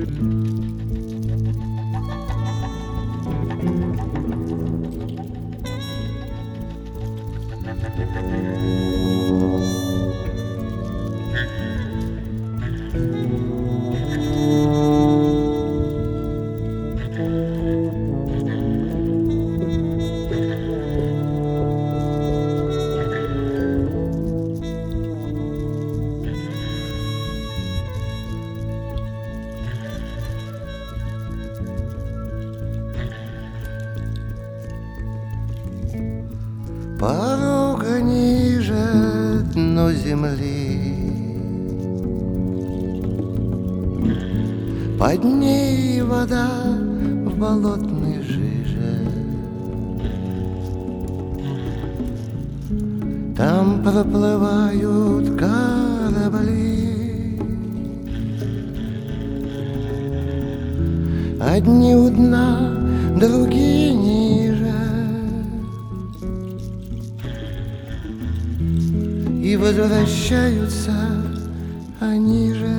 Порога ниже дно земли, под ней вода в болотной жиже. Там проплывают корабли, одни у дна, другие ниже. И возвращаются они же.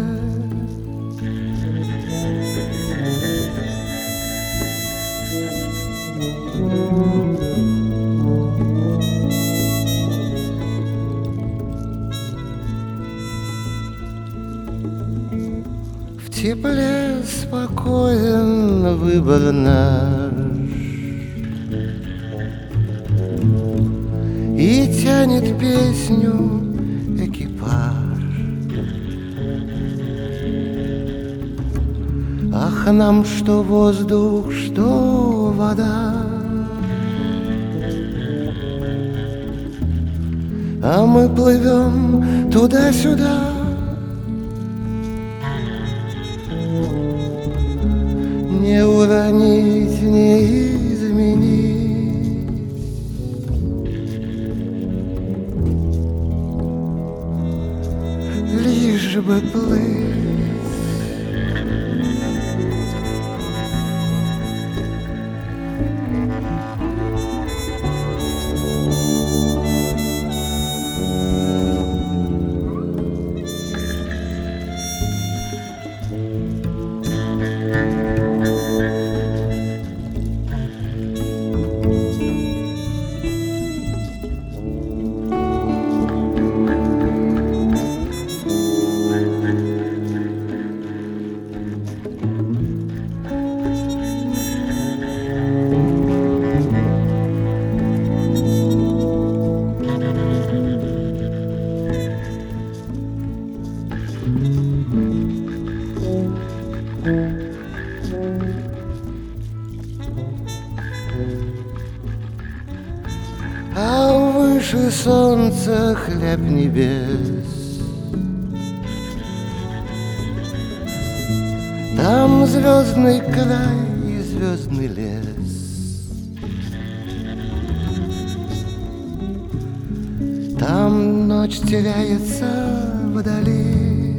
В тепле спокоен выбор наш, и тянет песню экипаж. Ах, нам что воздух, что вода, а мы плывем туда-сюда. Не уронить, не изменить, лишь бы плыть. А выше солнца хлеб небес, там звездный край и звездный лес, там ночь теряется вдали,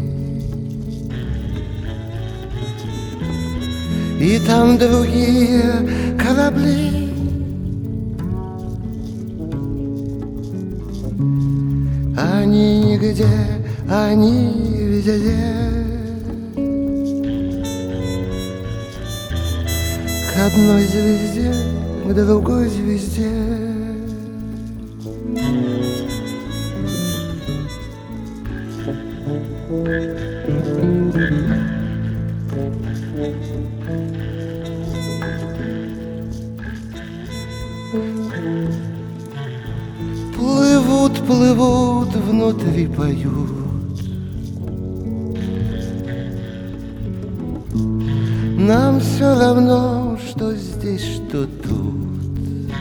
и там другие корабли. Они нигде, они везде, к одной звезде, к другой звезде. Плывут, плывут, внутри поют. Нам все равно, что здесь, что тут.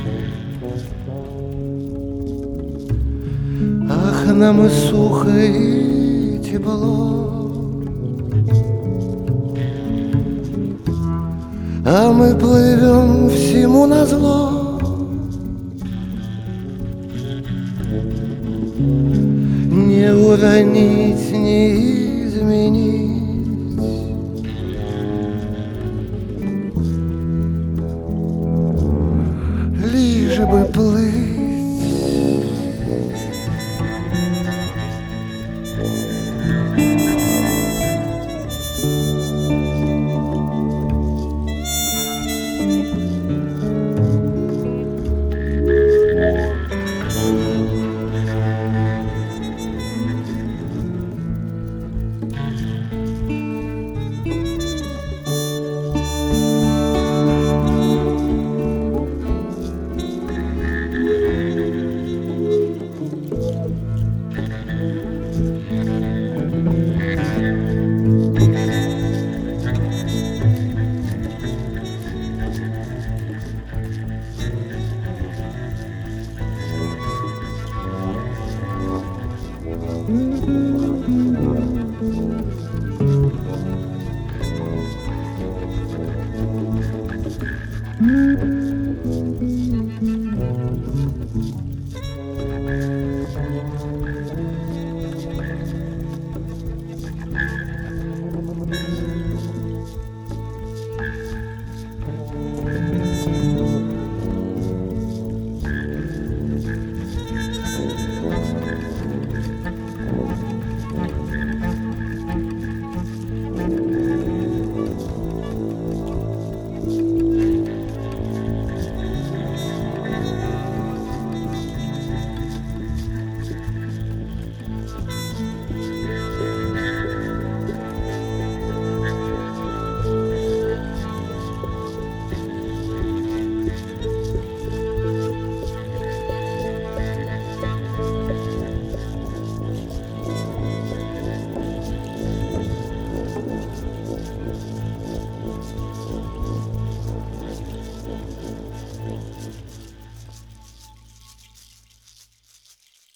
Ах, нам и сухо, и тепло, а мы плывем всему назло. Не уронить, не изменить, лишь бы плыть.